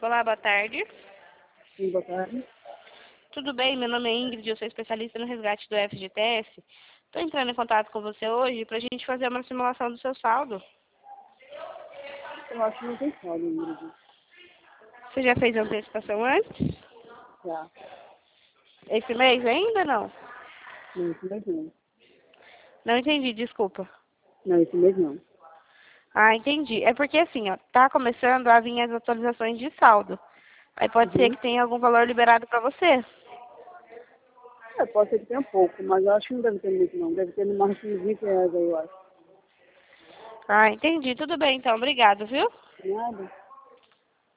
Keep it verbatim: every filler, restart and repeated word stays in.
Olá, boa tarde. Sim, boa tarde. Tudo bem? Meu nome é Ingrid, eu sou especialista no resgate do F G T S. Estou entrando em contato com você hoje para a gente fazer uma simulação do seu saldo. Eu acho que não tem saldo, Ingrid. Você já fez a antecipação antes? Já. Esse mês ainda não? Não, esse mês não. Não entendi, desculpa. Não, esse mês não. Ah, entendi. É porque assim, ó, tá começando a vir as atualizações de saldo. Aí pode ser Uhum. que tenha algum valor liberado para você. É, pode ser que tenha pouco, mas eu acho que não deve ter muito não. Deve ter no máximo vinte reais aí, eu acho. Ah, entendi. Tudo bem então. Obrigado, viu? Nada.